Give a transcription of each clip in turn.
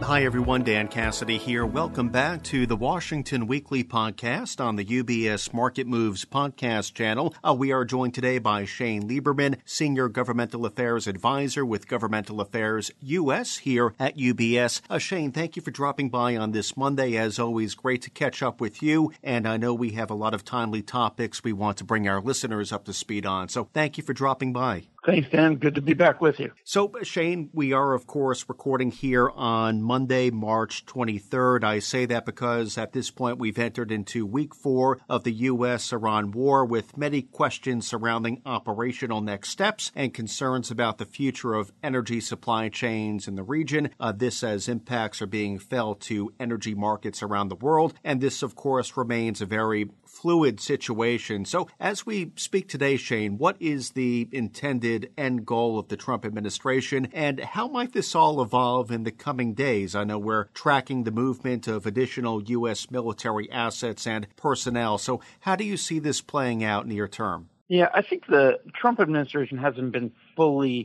Hi, everyone. Dan Cassidy here. Welcome back to the Washington Weekly Podcast on the UBS Market Moves podcast channel. We are joined today by Shane Lieberman, Senior Governmental Affairs Advisor with Governmental Affairs US here at UBS. Shane, thank you for dropping by on this Monday. As always, great to catch up with you. And I know we have a lot of timely topics we want to bring our listeners up to speed on. So thank you for dropping by. Thanks, Dan. Good to be back with you. So, Shane, we are, of course, recording here on Monday, March 23rd. I say that because at this point we've entered into week 4 of the U.S.-Iran war with many questions surrounding operational next steps and concerns about the future of energy supply chains in the region. This as impacts are being felt to energy markets around the world. And this, of course, remains a very fluid situation. So as we speak today, Shane, what is the intended end goal of the Trump administration, and how might this all evolve in the coming days? I know we're tracking the movement of additional U.S. military assets and personnel. So how do you see this playing out near term? Yeah, I think the Trump administration hasn't been fully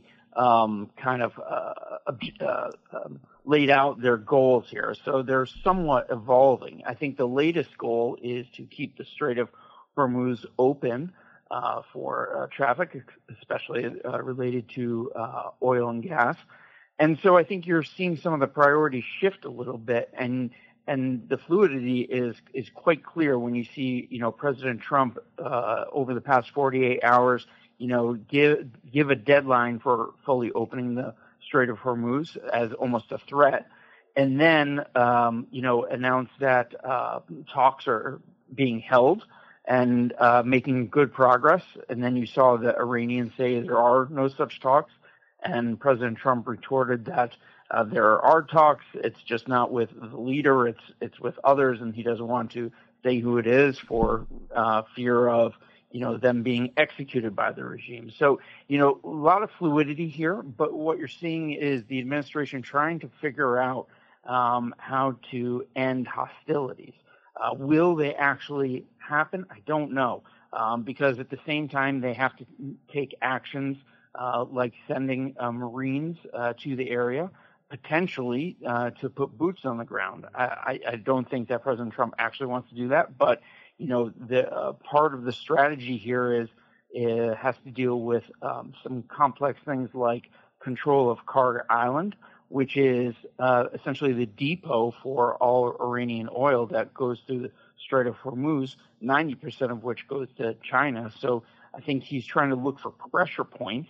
laid out their goals here. So they're somewhat evolving. I think the latest goal is to keep the Strait of Hormuz open for traffic, especially related to oil and gas. And so I think you're seeing some of the priorities shift a little bit, and the fluidity is quite clear when you see, President Trump over the past 48 hours, give a deadline for fully opening the Strait of Hormuz as almost a threat, and then announce that talks are being held and making good progress. And then you saw the Iranians say there are no such talks. And President Trump retorted that there are talks. It's just not with the leader. It's with others. And he doesn't want to say who it is for fear of, them being executed by the regime. So, a lot of fluidity here. But what you're seeing is the administration trying to figure out how to end hostilities. Will they actually happen? I don't know, because at the same time they have to take actions like sending Marines to the area, potentially to put boots on the ground. I don't think that President Trump actually wants to do that, but the part of the strategy here is it has to deal with some complex things like control of Carter Island, which is essentially the depot for all Iranian oil that goes through the Strait of Hormuz, 90% of which goes to China. So I think he's trying to look for pressure points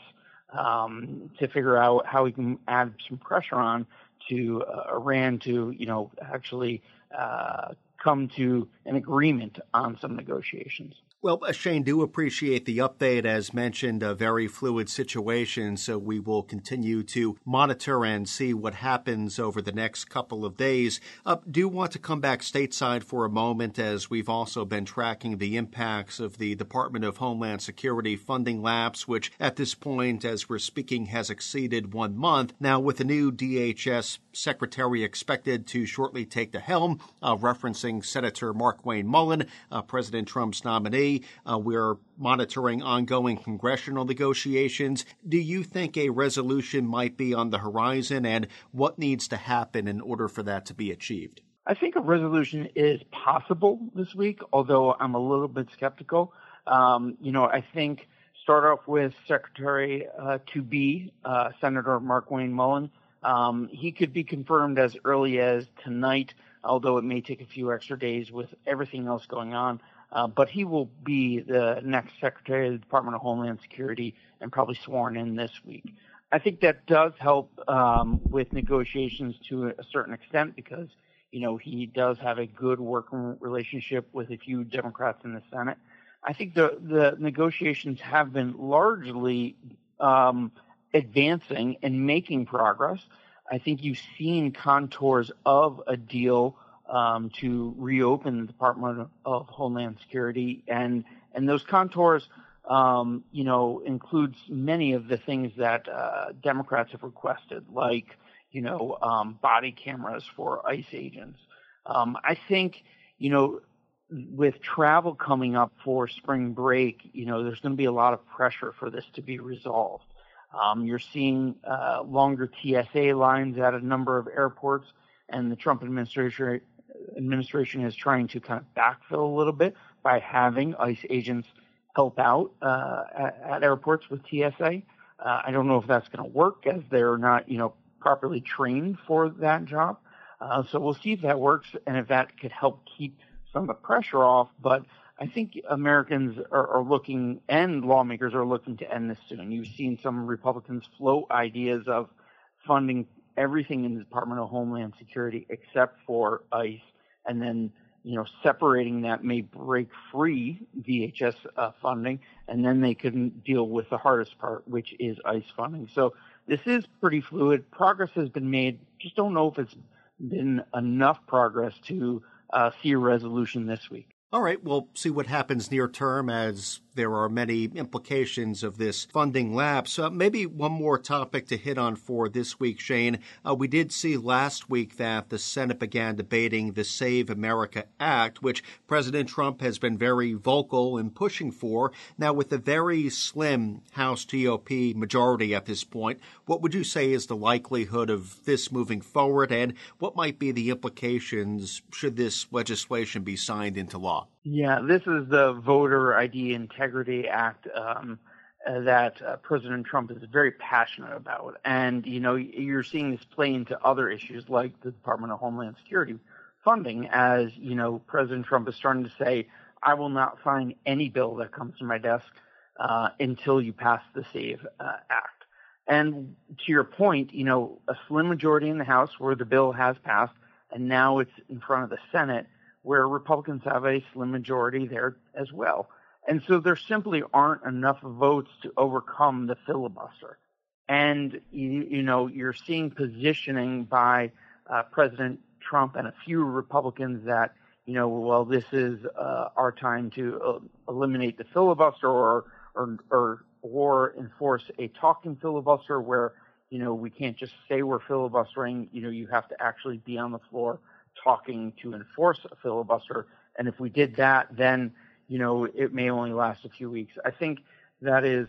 to figure out how he can add some pressure on to Iran to, actually come to an agreement on some negotiations. Well, Shane, do appreciate the update. As mentioned, a very fluid situation, so we will continue to monitor and see what happens over the next couple of days. Do want to come back stateside for a moment, as we've also been tracking the impacts of the Department of Homeland Security funding lapse, which at this point, as we're speaking, has exceeded 1 month. Now, with the new DHS secretary expected to shortly take the helm, referencing Senator Markwayne Mullin, President Trump's nominee, we're monitoring ongoing congressional negotiations. Do you think a resolution might be on the horizon, and what needs to happen in order for that to be achieved? I think a resolution is possible this week, although I'm a little bit skeptical. I think start off with Secretary to-be, Senator Markwayne Mullin. He could be confirmed as early as tonight, although it may take a few extra days with everything else going on. But he will be the next Secretary of the Department of Homeland Security and probably sworn in this week. I think that does help with negotiations to a certain extent because, he does have a good working relationship with a few Democrats in the Senate. I think the negotiations have been largely advancing and making progress. I think you've seen contours of a deal to reopen the Department of Homeland Security, and those contours, includes many of the things that Democrats have requested, like body cameras for ICE agents. I think with travel coming up for spring break, there's going to be a lot of pressure for this to be resolved. You're seeing longer TSA lines at a number of airports. and the Trump administration is trying to kind of backfill a little bit by having ICE agents help out at airports with TSA. I don't know if that's going to work, as they're not, properly trained for that job. So we'll see if that works and if that could help keep some of the pressure off. But I think Americans are looking, and lawmakers are looking, to end this soon. You've seen some Republicans float ideas of funding everything in the Department of Homeland Security except for ICE, and then separating that may break free DHS funding, and then they couldn't deal with the hardest part, which is ICE funding. So this is pretty fluid. Progress has been made. Just don't know if it's been enough progress to see a resolution this week. All right, we'll see what happens near term, as there are many implications of this funding lapse. Maybe one more topic to hit on for this week, Shane. We did see last week that the Senate began debating the Save America Act, which President Trump has been very vocal in pushing for. Now, with a very slim House GOP majority at this point, what would you say is the likelihood of this moving forward, and what might be the implications should this legislation be signed into law? Yeah, this is the Voter ID Integrity Act that President Trump is very passionate about. And, you're seeing this play into other issues like the Department of Homeland Security funding, as, President Trump is starting to say, I will not sign any bill that comes to my desk until you pass the SAVE Act. And to your point, a slim majority in the House where the bill has passed, and now it's in front of the Senate, where Republicans have a slim majority there as well. And so there simply aren't enough votes to overcome the filibuster. And, you're seeing positioning by President Trump and a few Republicans that, this is our time to eliminate the filibuster or enforce a talking filibuster where, we can't just say we're filibustering. You have to actually be on the floor talking to enforce a filibuster. And if we did that, then, it may only last a few weeks. I think that is,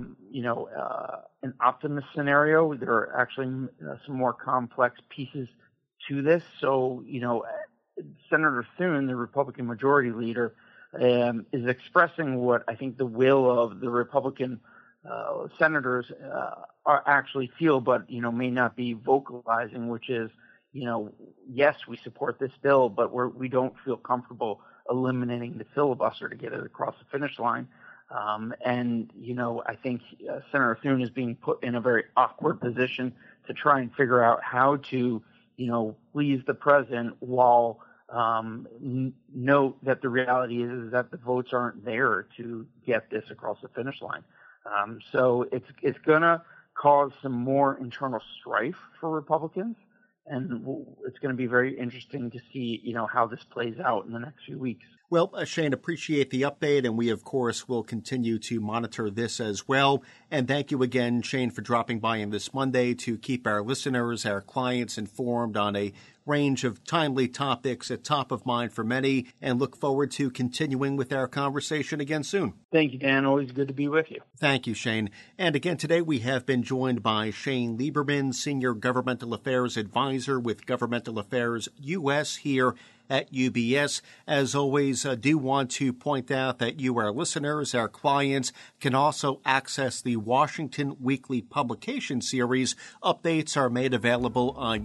an optimist scenario. There are actually some more complex pieces to this. So, Senator Thune, the Republican majority leader, is expressing what I think the will of the Republican senators are actually feel, but, may not be vocalizing, which is, yes, we support this bill, but we don't feel comfortable eliminating the filibuster to get it across the finish line. And, I think Senator Thune is being put in a very awkward position to try and figure out how to, please the president while note that the reality is that the votes aren't there to get this across the finish line. So it's going to cause some more internal strife for Republicans. And it's going to be very interesting to see, how this plays out in the next few weeks. Well, Shane, appreciate the update, and we, of course, will continue to monitor this as well. And thank you again, Shane, for dropping by on this Monday to keep our listeners, our clients informed on a range of timely topics at top of mind for many, and look forward to continuing with our conversation again soon. Thank you, Dan. Always good to be with you. Thank you, Shane. And again, today we have been joined by Shane Lieberman, Senior Governmental Affairs Advisor with Governmental Affairs U.S. here at UBS. As always, I do want to point out that you, our listeners, our clients, can also access the Washington Weekly publication series. Updates are made available on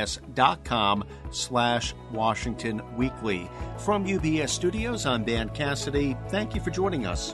ubs.com/Washington Weekly. From UBS Studios, I'm Dan Cassidy. Thank you for joining us.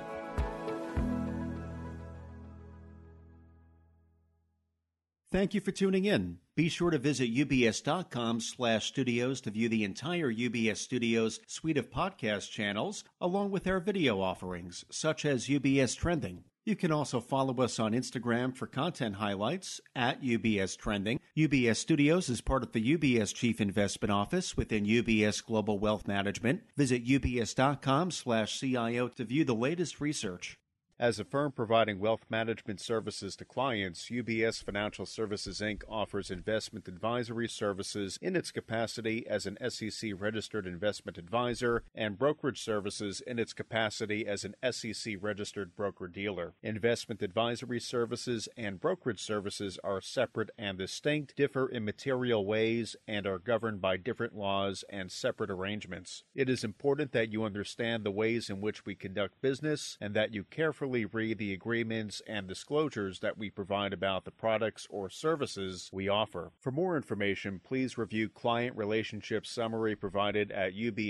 Thank you for tuning in. Be sure to visit ubs.com/studios to view the entire UBS Studios suite of podcast channels, along with our video offerings, such as UBS Trending. You can also follow us on Instagram for content highlights at UBS Trending. UBS Studios is part of the UBS Chief Investment Office within UBS Global Wealth Management. Visit ubs.com/CIO to view the latest research. As a firm providing wealth management services to clients, UBS Financial Services, Inc. offers investment advisory services in its capacity as an SEC-registered investment advisor and brokerage services in its capacity as an SEC-registered broker-dealer. Investment advisory services and brokerage services are separate and distinct, differ in material ways, and are governed by different laws and separate arrangements. It is important that you understand the ways in which we conduct business and that you carefully read the agreements and disclosures that we provide about the products or services we offer. For more information, please review Client Relationship Summary provided at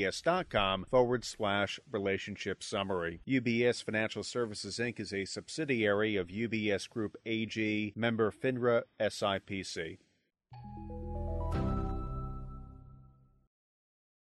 ubs.com/relationship summary. UBS Financial Services, Inc. is a subsidiary of UBS Group AG, member FINRA SIPC.